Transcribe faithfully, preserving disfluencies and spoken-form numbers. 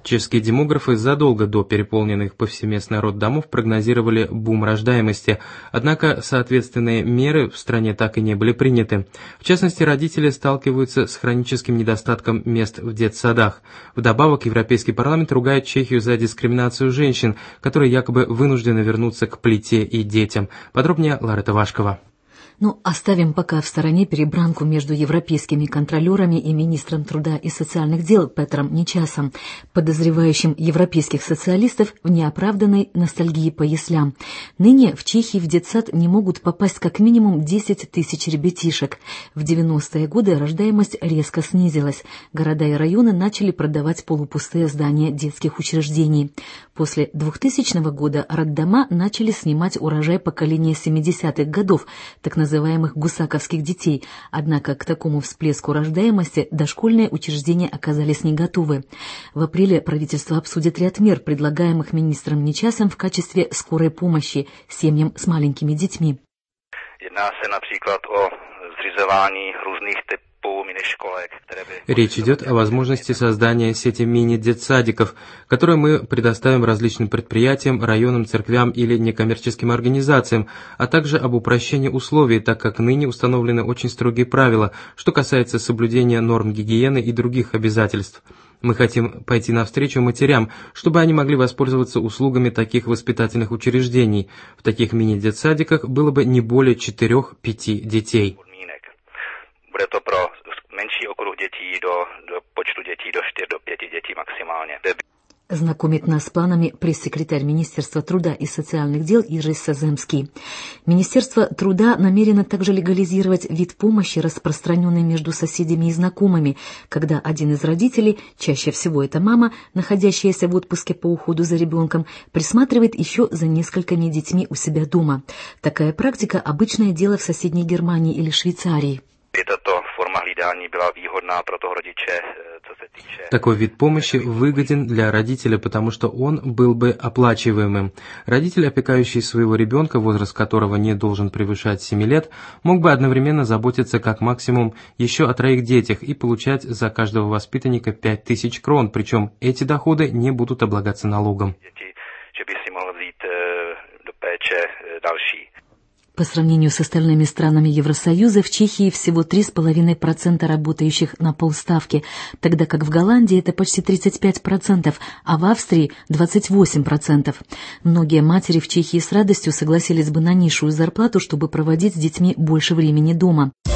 Чешские демографы задолго до переполненных повсеместно роддомов прогнозировали бум рождаемости, однако соответственные меры в стране так и не были приняты. В частности, родители сталкиваются с хроническим недостатком мест в детсадах. Вдобавок, Европейский парламент ругает Чехию за дискриминацию женщин, которые якобы вынуждены вернуться к плите и детям. Подробнее Ларета Вашкова. Ну, оставим пока в стороне перебранку между европейскими контролерами и министром труда и социальных дел Петром Нечасом, подозревающим европейских социалистов в неоправданной ностальгии по яслям. Ныне в Чехии в детсад не могут попасть как минимум десять тысяч ребятишек. В девяностые годы рождаемость резко снизилась. Города и районы начали продавать полупустые здания детских учреждений. После двухтысячного года роддома начали снимать урожай поколения семидесятых годов, так называемых называемых гусаковских детей, однако к такому всплеску рождаемости дошкольные учреждения оказались не готовы. В апреле правительство обсудит ряд мер, предлагаемых министром Нечасом в качестве скорой помощи семьям с маленькими детьми. Речь идет о возможности создания сети мини-детсадиков, которые мы предоставим различным предприятиям, районам, церквям или некоммерческим организациям, а также об упрощении условий, так как ныне установлены очень строгие правила, что касается соблюдения норм гигиены и других обязательств. Мы хотим пойти навстречу матерям, чтобы они могли воспользоваться услугами таких воспитательных учреждений. В таких мини-детсадиках было бы не более четырех-пяти детей. Bude to pro menší okruh dětí do, do počtu dětí do čtyř do pěti dětí maximálně. Знакомит нас с планами пресс-секретарь Министерства труда и социальных дел Иржи Саземский. Министерство труда намерено также легализировать вид помощи, распространенный между соседями и знакомыми, когда один из родителей, чаще всего это мама, находящаяся в отпуске по уходу за ребенком, присматривает еще за несколькими детьми у себя дома. Такая практика – обычное дело в соседней Германии или Швейцарии. Такой вид помощи выгоден для родителя, потому что он был бы оплачиваемым. Родитель, опекающий своего ребенка, возраст которого не должен превышать семи лет, мог бы одновременно заботиться как максимум еще о троих детях и получать за каждого воспитанника пять тысяч крон, причем эти доходы не будут облагаться налогом. По сравнению с остальными странами Евросоюза, в Чехии всего три с половиной процента работающих на полставки, тогда как в Голландии это почти тридцать пять процентов, а в Австрии двадцать восемь процентов. Многие матери в Чехии с радостью согласились бы на низшую зарплату, чтобы проводить с детьми больше времени дома.